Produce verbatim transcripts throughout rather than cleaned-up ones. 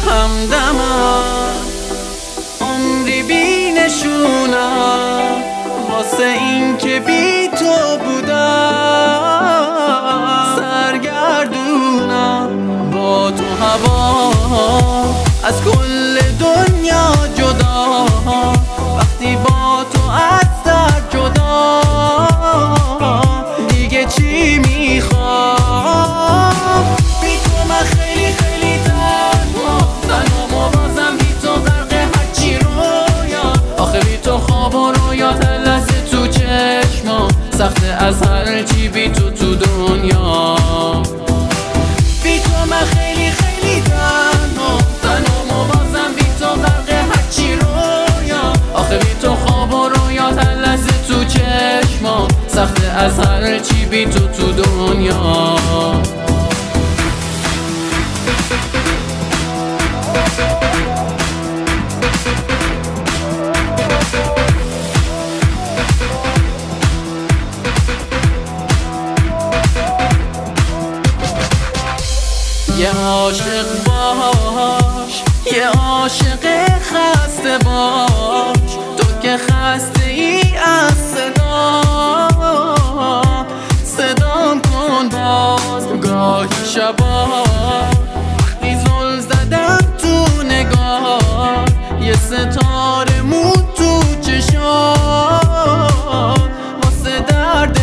همدمم، عمری بی نشونم، واسه این که بی تو بودم سرگردونم. با تو هوا از کل دنیا جدا، وقتی با تو از سر جدا دیگه چی میخوام؟ بی تو من خیلی خیلی تنها، تنها و بازم بی تو غرق هرچی رویا. آخه بی تو خواب و رویات هر لحظه تو چشما، سخته از هرچی بی تو تو دنیا. بی تو من خیلی خیلی تنها، تنها و بازم بی تو غرق هرچی رویا. آخه بی تو خواب و رویات هر لحظه تو چشما، سخته از هرچی بی تو تو دنیا. یه عاشق باش، یه عاشق خسته باش، تو که خسته ای از صدا، صدام کن باز. گاهی شبا وقتی زل زدم تو نگاه، یه ستاره مون تو چشات واسه درد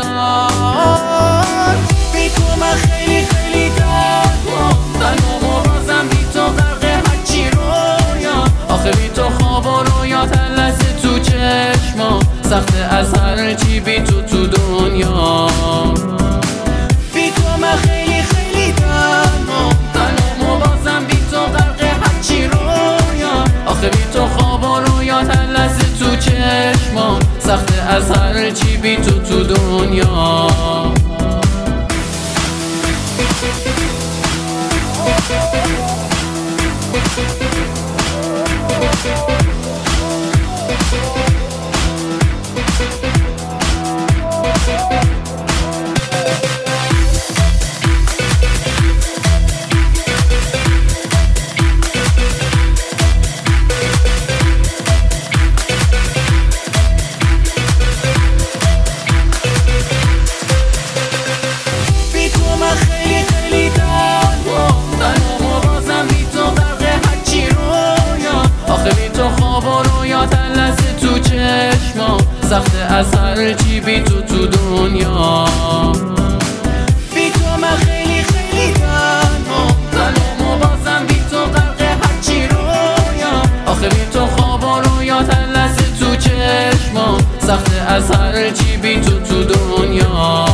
دلم. بی تو من خیلی خیلی تنها، تنها و بازم بی تو غرق هرچی رویا. آخه بی تو خواب و رویات هر لحظه تو چشما، سخته از هرچی بی تو تو دنیا. بی تو من خیلی خیلی تنها، تنها و بازم بی تو غرق هرچی رویا. آخه بی تو خواب و رویات هر لحظه تو چشما، سخته از هرچی بی تو تو دنیا. سخته از هرچی بی تو تو دنیا. بی تو من خیلی خیلی تنها، تنها و بازم بی تو غرق هرچی رویا. آخه بی تو خواب و رویات هر لحظه تو چشما، سخته از هرچی بی تو تو دنیا.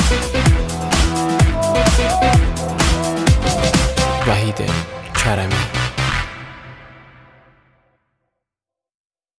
وحید کرمی.